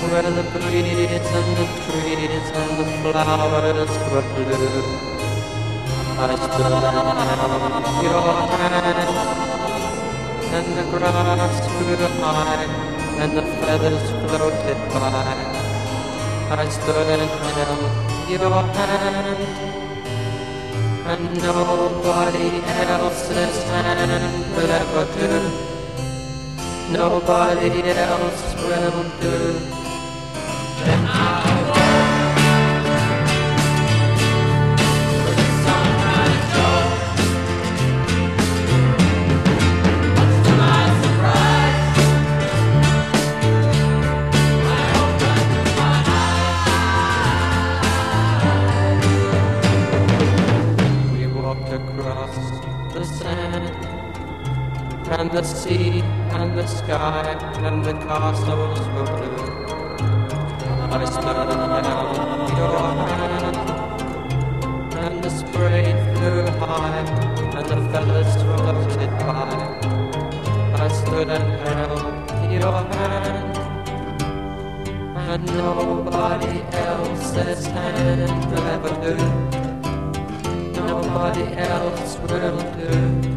where the breeze and the trees and the flowers were blue. I stood and held your hand, and the grass grew high, and the feathers floated by. I stood and held your hand, and nobody else's hand will ever do. Nobody else will do. Then I'll go for the sunrise show. Much to my surprise, I opened my eyes. We walked across the sand, and the sea, and the sky, and the castles were blue. I stood and held your hand, and the spray flew high, and the feathers floated by. I stood and held your hand, and nobody else's hand will ever do. Nobody else will do.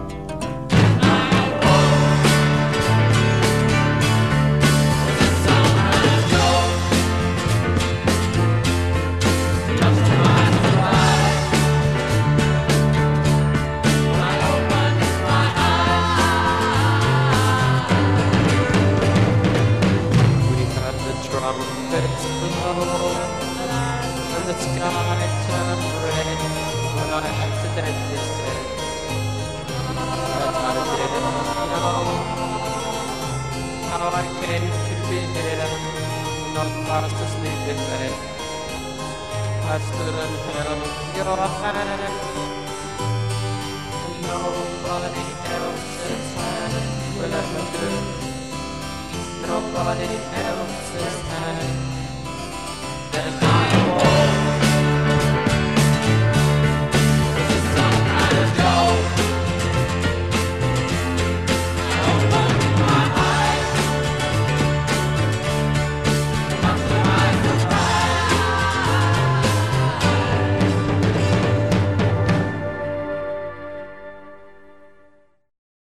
Trumpets blow, and the sky turned red when I accidentally said that I didn't know how I came to be here, not fast asleep in bed. I stood and held your hand, and nobody else's hand will ever do. Nobody else's hand.